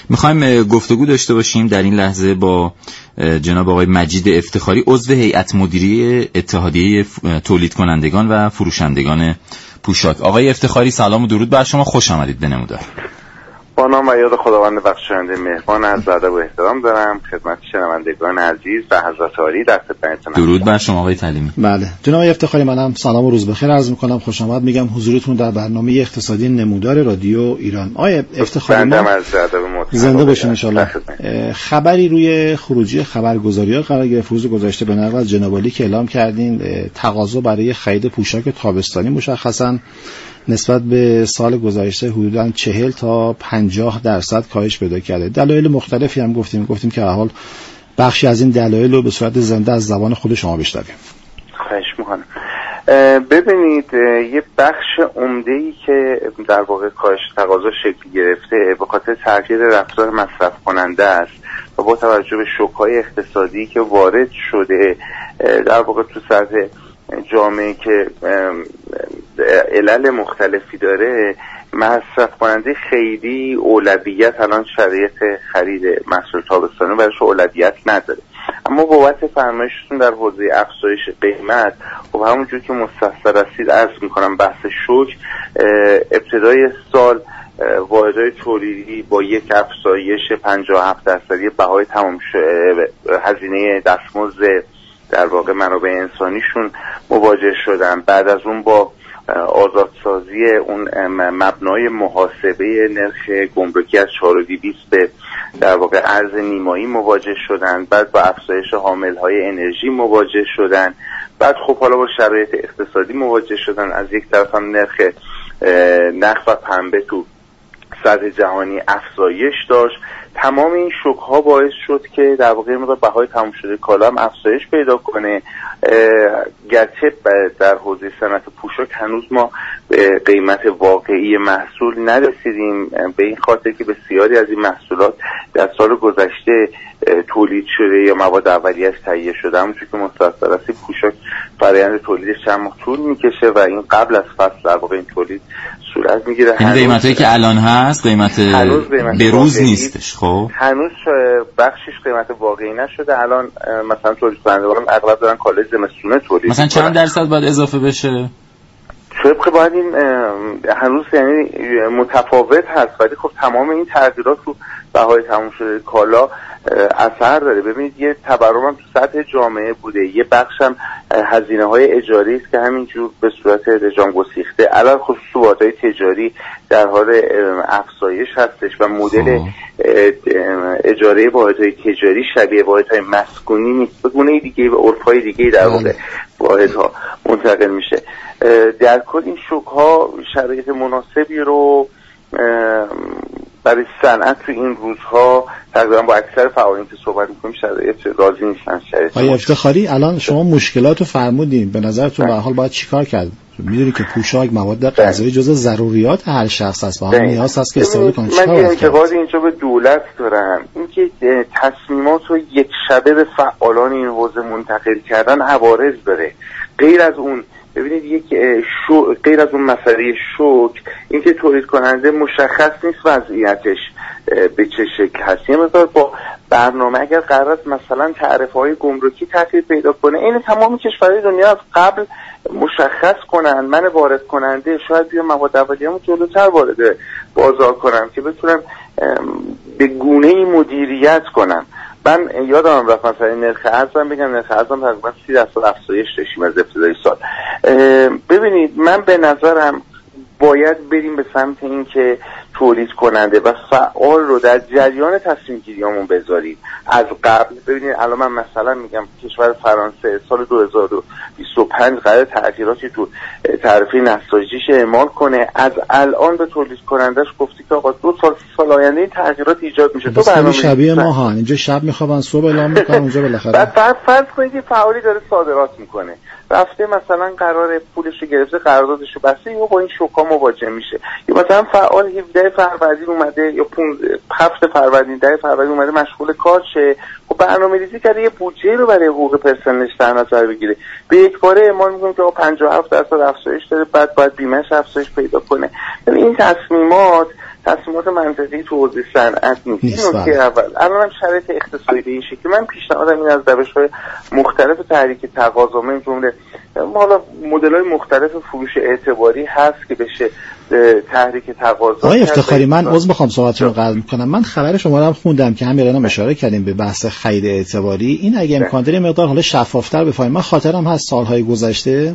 میخوایم گفتگو داشته باشیم در این لحظه با جناب آقای مجید افتخاری، عضو هیئت مدیره اتحادیه تولید کنندگان و فروشندگان پوشاک. آقای افتخاری سلام و درود بر شما، خوش آمدید به نمودار. با نام و یاد خداوند بخشاینده مهربان، عرض ادب و احترام دارم خدمت شنوندگان عزیز و حضرت عالی در خدمتتونم. درود بر شما آقای تعلیمی. بله جناب آقای افتخاری، منم سلام و روز بخیر عرض می‌کنم، خوش آمد میگم حضورتون در برنامه اقتصادی نمودار رادیو ایران. آقای افتخاری ما زنده باشین ان شاءالله. خبری روی خروجی خبرگزاری‌ها قرار گرفت روز گذشته به نقل از جناب عالی که اعلام کردین تقاضا برای خرید پوشاک تابستانی مشخصاً نسبت به سال گذشته حدوداً 40 تا 50% کاهش پیدا کرده. دلایل مختلفی هم گفتیم که حال بخشی از این دلایل رو به صورت زنده از زبان خود شما بشنویم. خواهش می‌کنم. ببینید، یه بخش عمده‌ای که در واقع کاهش تقاضا شکل گرفته به خاطر تغییر رفتار مصرف کننده است و با توجه به شوک‌های اقتصادی که وارد شده در واقع تو سطح جامعه که علل مختلفی داره، مصرف کننده خیلی اولویت الان شرایط خرید محصول تابستانی برایش اولویت نداره. اما بابت فرمایشتون در حوزه افزایش قیمت و همونجور که مستحضر هستید عرض میکنم بحث شوک ابتدای سال واحدهای تولیدی با یک افزایش 57% بهای تمام هزینه دستمزد در واقع منابع انسانیشون مواجه شدن. بعد از اون با آزادسازی اون مبنای محاسبه نرخ گمرکی از 4.200 به در واقع ارز نیمایی مواجه شدن. بعد با افزایش حاملهای انرژی مواجه شدن. بعد خب حالا با شرایط اقتصادی مواجه شدن. از یک طرف هم نرخ نخ و پنبه تو سطح جهانی افزایش داشت. تمام این شوک ها باعث شد که در واقع بهای تمام شده کالا هم افزایش پیدا کنه. گرچه در حوزه صنعت پوشاک هنوز ما به قیمت واقعی محصول نرسیدیم، به این خاطر که بسیاری از این محصولات در سال گذشته تولید شده یا مواد اولیه‌اش تهیه شده. همونجور که مستحضر هستید پوشاک فرآیند تولیدش چند ماه طول میکشه و این قبل از فصل در واقع این تولید صورت میگیره. این قیمتایی که الان هست قیمت به روز نیستش. خب هنوز بخشش قیمت واقعی نشده. الان مثلا تولید کنندگان اغلب دارن کالای زمستونه تولید مثلا چند درصد باید اضافه بشه؟ طبق باید این هنوز یعنی متفاوت هست، ولی خب تمام این تغییرات رو بهای تموم شده کالا اثر داره. ببینید یه تورم هم تو سطح جامعه بوده، یه بخش هم هزینه های اجاری است که همینجور به صورت رجام گسیخته علاوه خصوص واحدهای تجاری در حال افزایش هستش و مدل اجاره واحدهای تجاری شبیه واحدهای مسکونی نیست، به گونه دیگه و عرفای دیگه در واقع واحدها منتقل میشه. در کل این شوک ها شرایط مناسبی رو برای صنعت تو این روزها تقریبا با اکثر فعالین که صحبت می‌کنیم شرایط راضی نیستن. آقای افتخاری الان شما مشکلات رو فرمودین، به نظرتون به هر حال باید چیکار کرد؟ می‌دونید که پوشاک مواد غذایی جزء ضروریات هر شخص است و هم نیاز هست که استفاده کنه. من اعتقاد اینجا به دولت دارم، اینکه تصمیمات رو یک شبه به فعالان این حوزه منتقل کردن عوارض داره. غیر از اون ببینید غیر از اون مسئله شوک، اینکه تولید کننده مشخص نیست وضعیتش به چه شکل هست. یه مقدار با برنامه اگر قرار است مثلا تعرفه‌های گمرکی تغییر پیدا کنه، این تمام کشورهای دنیا از قبل مشخص کنن من وارد کننده شاید بیا مواد اولیه‌مو جلوتر وارد بازار کنم که بتونم به گونه‌ای مدیریت کنم. من یادم رفت مثلا نرخ ارزم بگم، نرخ ارزم تقریبا 30% افزایش داشتیم از ابتدای سال. ببینید من به نظرم باید بریم به سمت این که تولید کننده و فعال رو در جریان تصمیم گیریامون بذاریم از قبل. ببینید الان من مثلا میگم کشور فرانسه سال 2025 قرار تغییراتی تو تعرفه نساجیش اعمال کنه. از الان به تولید کنندش گفتی که آقا 2 سال 3 سال آینده این تغییرات ایجاد میشه. تو برنامه شبیه ما ها اینجا شب میخوابن صبح اعلام میکنن اونجا بالاخره. بعد فرض کنید که فعالی داره صادرات میکنه، رفته مثلا قرار پولش رو گرفته قراردادش رو بسته یا با این شوکا مواجه میشه، یا مثلا فعال 17 فروردین اومده یا 7 فروردین 10 فروردین اومده مشغول کار شه، خب برنامه‌ریزی کرده یه بودجه رو برای حقوق پرسنلش در نظر بگیره. به یک باره اعمال می‌کنه که 57% افزایش داره، بعد باید بیمه‌اش افزایش پیدا کنه. این تصمیمات منطقی تو حوزه صنعت نیست. نکته اول، الان شرایط اقتصادی به این شکل، من پیشنهادم این از روش‌های مختلف تحریک تقاضا، من جمله حالا مدل‌های مختلف فروش اعتباری هست که بشه تحریک تقاضا. آقای افتخاری، من عذر می‌خوام صحبتتون رو قطع می‌کنم. من خبر شما رو هم خوندم که همین الانم اشاره کردیم به بحث خرید اعتباری. این اگه امکان داره مقدار حالا شفاف‌تر بفهمیم. من خاطرم هست سال‌های گذشته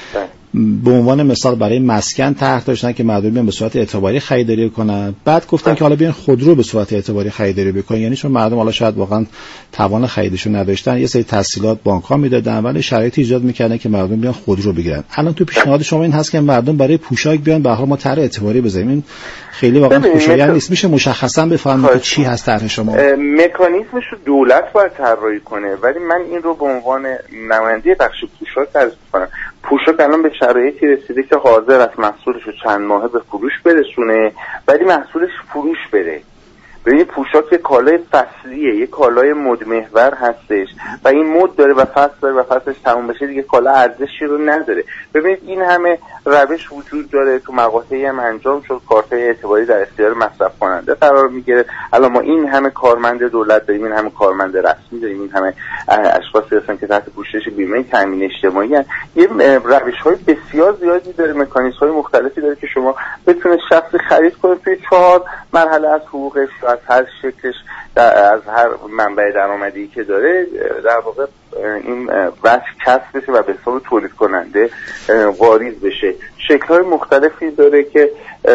به عنوان مثال برای مسکن طرح داشتن که مردم بیان به صورت اعتباری خریداری کنن، بعد گفتن که حالا بیان خودرو به صورت اعتباری خریداری بکنن، یعنی چون مردم حالا شاید واقعا توان خریدشون نداشتن، یه سری تسهیلات بانک‌ها میدادن ولی شرایطی ایجاد میکردن که مردم بیان خودرو بگیرن. الان تو پیشنهاد شما این هست که مردم برای پوشاک بیان به هر ما طرح اعتباری بزنیم، این خیلی واقعا خوشایند نیست. میشه مشخصا بفهمید چی هست طرح شما؟ مکانیزمش رو دولت باید طراحی کنه، ولی من این رو به عنوان نماینده بخش پوشاک تعریف می‌کنم. پوشاک الان به شرایطی رسیده که حاضر است محصولش رو چند ماهه به فروش برسونه، ولی محصولش فروش بره. ببینید پوشاک یه کالای فصلیه، یه کالای مدمحور هستش و این مد داره و فصل داره و فصلش تموم بشه دیگه کالا ارزشی رو نداره. ببینید این همه روش وجود داره، تو مقاطعی هم انجام شد، کارت اعتباری در اختیار مصرف کننده قرار میگیره. الان ما این همه کارمند دولت داریم، این همه کارمند رسمی داریم، این همه اشخاصی هستن که تحت پوشش بیمه تامین اجتماعی هستن. یه روش‌های بسیار زیادی داره، مکانیزم‌های مختلفی داره که شما بتونه شخصی خرید کنه توی 4 مرحله از حقوقش، از هر شکلش، از هر منبع درآمدی که داره در واقع این وجه کسب بشه و به حساب تولید کننده واریز بشه. شکل‌های مختلفی داره که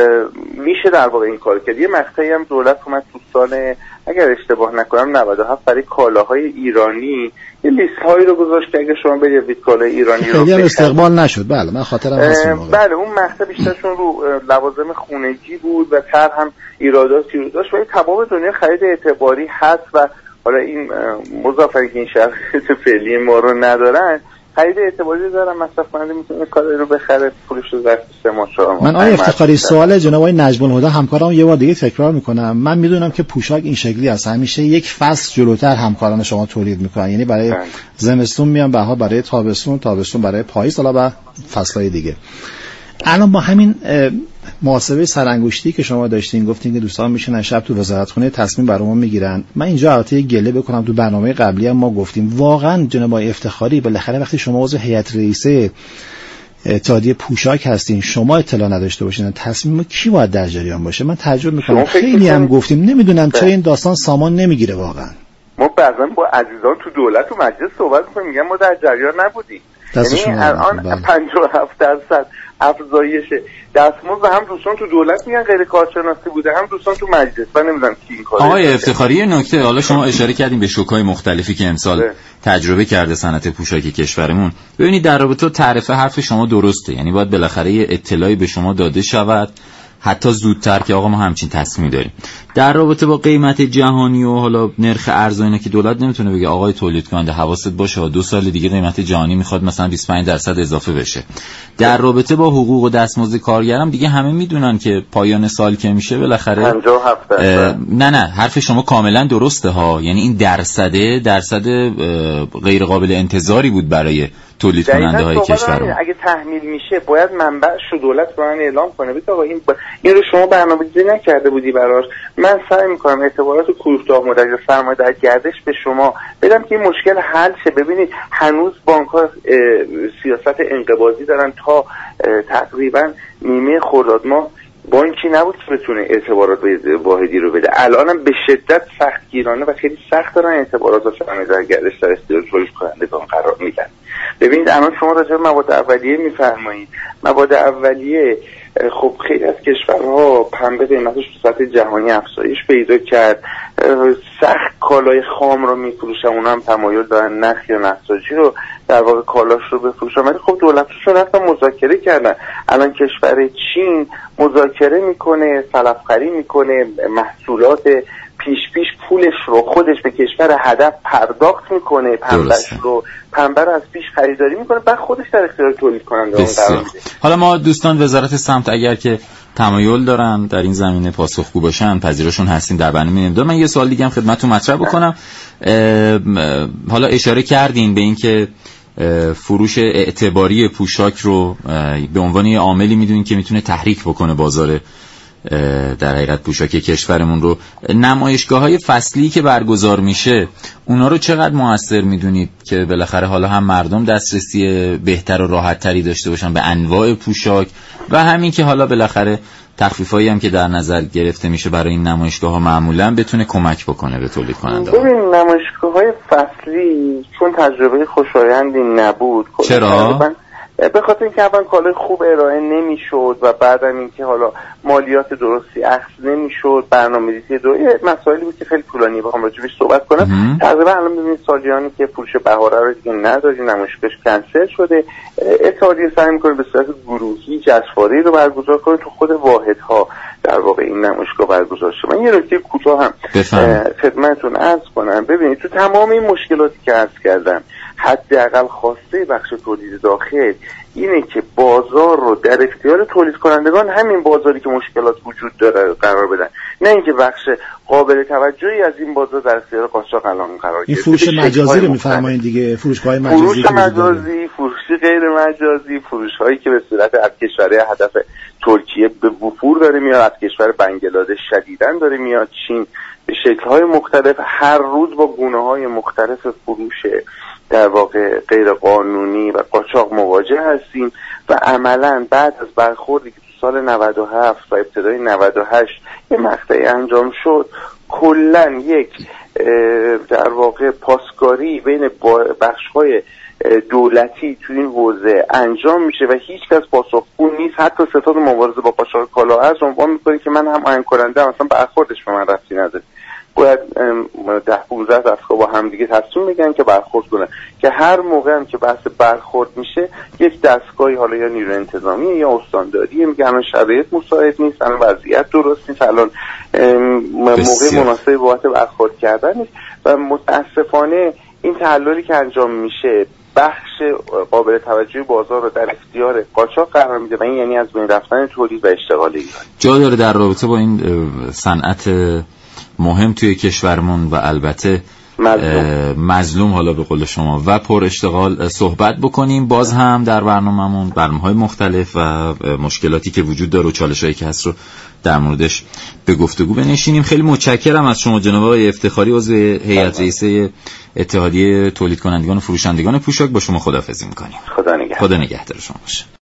میشه در واقع این کار کرد. یه مقطعی هم دولت اومد تو سال اگر اشتباه نکنم 97 برای کالاهای ایرانی یه لیست‌هایی رو گذاشت که اگه شما برید کالای ایرانی رو خیلی استقبال نشد. بله من خاطرم هست. بله اون مقطع بیشترشون رو لوازم خونگی بود و طرح هم ایراداتی رو داشت، ولی تمام دنیا خرید اعتباری هست و حالا این مضافه که این شرایط فعلی ما رو ندارن، خرید اعتباری دارن، مصرف کننده میتونه کالا رو بخره، پولش رو ظرف 3 ماه 4 ماه. من آقای افتخاری سوال جناب آقای نجم الهدی همکارم یه بار دیگه تکرار میکنم. من میدونم که پوشاک این شکلی هست، همیشه یک فصل جلوتر همکاران شما تولید میکنن، یعنی برای زمستون میان بهار، برای تابستون برای پاییز، حالا با فصلهای دیگه. الان با همین محاسبه سرانگشتی که شما داشتین، گفتین که دوستان میشینن شب تو وزارتخونه تصمیم برامون میگیرن. من اینجا البته گله بکنم، تو برنامه قبلی هم ما گفتیم واقعا جناب آقای افتخاری بالاخره وقتی شما عضو هیئت رئیسه اتحادیه پوشاک هستین، شما اطلاع نداشته باشین تصمیم کی باید در جریان باشه؟ من تعجب میکنم. خیلی هم گفتیم نمیدونم چرا این داستان سامان نمیگیره. واقعا ما بعضا با عزیزان تو دولت و مجلس صحبت می‌کنیم، میگن ما در جریان نبودیم. یعنی الان 57% افزایش دستمزد هم دوستان تو دولت میگن غیر کارشناسی بوده، هم دوستان تو مجلس. من نمیدونم کی این کارو. آقای افتخاری نکته، حالا شما اشاره کردین به شوک‌های مختلفی که امسال تجربه کرده صنعت پوشاک کشورمون. ببینید در رابطه تعریف حرف شما درسته، یعنی باید بالاخره یه اطلاعی به شما داده شود، حتی زودتر، که آقا ما همچین تصمیمی داریم. در رابطه با قیمت جهانی و حالا نرخ ارز و اینا که دولت نمیتونه بگه آقای تولید کننده حواست باشه 2 سال دیگه قیمت جهانی میخواد مثلا 25% اضافه بشه. در رابطه با حقوق و دستمزد کارگرم دیگه همه میدونن که پایان سال که میشه بالاخره 57%. نه حرف شما کاملا درسته ها، یعنی این درصد غیر قابل انتظاری بود برای تولید کننده های کشور. اگه تحمیل میشه باید منبعش رو دولت به من اعلام کنه. بگه آقا این رو شما برنامه‌ریزی نکرده بودی براش. من سعی میکنم اعتبارات کوهدار مدت یا سرمایه‌دار گردش به شما بدم که این مشکل حل شه. ببینید هنوز بانک‌ها سیاست انقباضی دارن، تا تقریبا نیمه خرداد ماه بانکی نبود که بتونه اعتبارات واحدی رو بده. الانم به شدت سختگیرانه و خیلی سخت دارن اعتبارات و سرمایه‌دار گردش در اختیار تولید کنندگان قرار میدن. ببینید الان شما راجع به مواد اولیه میفرمایید. مواد اولیه خب خیلی از کشورها پنبه قیمتش تو سطح جهانی افزایش پیدا کرد، سخت کالای خام رو میفروشن، اونا هم تمایل دارن نخ یا نساجی رو در واقع کالاش رو بفروشن، ولی خب دولتشون رفتن مذاکره کردن. الان کشور چین مذاکره میکنه، سلفخری میکنه، محصولات پیش پولش رو خودش به کشور هدف پرداخت میکنه، پنبه رو از پیش خریداری میکنه، بعد خودش در اختیار تولید کننده قرار میده. حالا ما دوستان وزارت سمت اگر که تمایل دارن در این زمینه پاسخگو باشن پذیرشون هستیم در برنامه نمیدونم. من یه سوال دیگه هم خدمتتون مطرح بکنم. حالا اشاره کردین به این که فروش اعتباری پوشاک رو به عنوان یه عاملی میدونین که میتونه تحریک بکنه بازار در حقیقت پوشاک کشورمون رو، نمایشگاه‌های فصلی که برگزار میشه اونا رو چقدر موثر میدونید که بالاخره حالا هم مردم دسترسی بهتر و راحت‌تری داشته باشن به انواع پوشاک و همین که حالا بالاخره تخفیفایی هم که در نظر گرفته میشه برای این نمایشگاه‌ها معمولاً بتونه کمک بکنه به تولید کننده. ببین نمایشگاه‌های فصلی چون تجربه خوشایندی نبود. چرا؟ به خاطر اینکه اول کالای خوب ارائه نمیشد و بعدم اینکه حالا مالیات درستی اخذ نمیشد، برنامه‌ریزی مسائلی بود که خیلی طولانی بخوام راجعش صحبت کنم. تقریبا الان ببینید سالیانی که فروش بهاره رو دیگه نداریم، نمایشگاهش کنسل شده، اتحادیه سعی می‌کنه به صورت گروهی جشنواره‌ای رو برگزار کنه تو خود واحدها در واقع این نمایشگاه برگزار شه. من یه نکته کوتاه هم خدمتتون عرض کنم. ببینید تو تمام این مشکلاتی که عرض کردم حداقل خواسته بخش تولید داخل اینه که بازار رو در اختیار تولید کنندگان، همین بازاری که مشکلات وجود داره، قرار بدن، نه اینکه بخش قابل توجهی از این بازار در اختیار قاچاق قرار گرفته. این فروش مجازی رو می‌فرمایید دیگه، فروشگاه مجازی، فروش مجازی، فروش غیر مجازی، فروش‌هایی که به صورت از کشورهای هدف ترکیه به وفور داره میاد، از کشور بنگلادش شدیداً داره میاد، چین، به شکل‌های مختلف هر روز با گونه‌های مختلف فروش در واقع غیر قانونی و قاچاق مواجه هستیم و عملاً بعد از برخوردی که تو سال 97 و ابتدای 98 یه مقطعی انجام شد، کلاً یک در واقع پاسکاری بین بخش‌های دولتی تو این حوزه انجام میشه و هیچ کس پاسخگو نیست. حتی ستاد مبارزه با قاچاق کالاها عنوان میکنه که من هم آیین کننده مثلا برخوردش به من ربطی نداره، باید 10-15 دستگاه با هم دیگه تصمیم بگیرن که برخورد کنن، که هر موقع هم که بحث برخورد میشه یک دستگاهی حالا یا نیروی انتظامی یا استانداریه میگه الان شرایط مساعد نیست، الان وضعیت درست نیست، الان موقع مناسبی بابت برخورد کردن نیست و متاسفانه این تحللی که انجام میشه بخش قابل توجهی بازار رو در اختیار قاچاق قرار میده و این یعنی از بین رفتن تولید و اشتغال ایران. جا داره در رابطه با این صنعت مهم توی کشورمون و البته مظلوم حالا به قول شما و پر اشتغال صحبت بکنیم. باز هم در برنامه‌های مختلف و مشکلاتی که وجود داره و چالش‌هایی که هست رو در موردش به گفتگو بنشینیم. خیلی متشکرم از شما جناب آقای افتخاری، عضو هیئت رئیسه اتحادیه تولید کنندگان و فروشندگان پوشاک. با شما خداحافظی می‌کنیم. خدا نگهدار شما باشه.